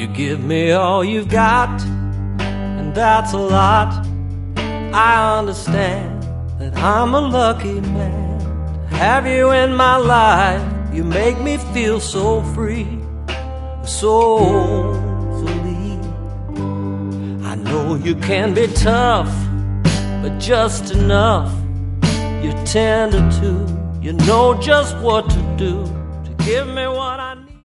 You give me all you've got, and that's a lot. I understand that I'm a lucky man to have you in my life. You make me feel so free, so free. I know you can be tough, but just enough. You're tender too. You know just what to do to give me what I need.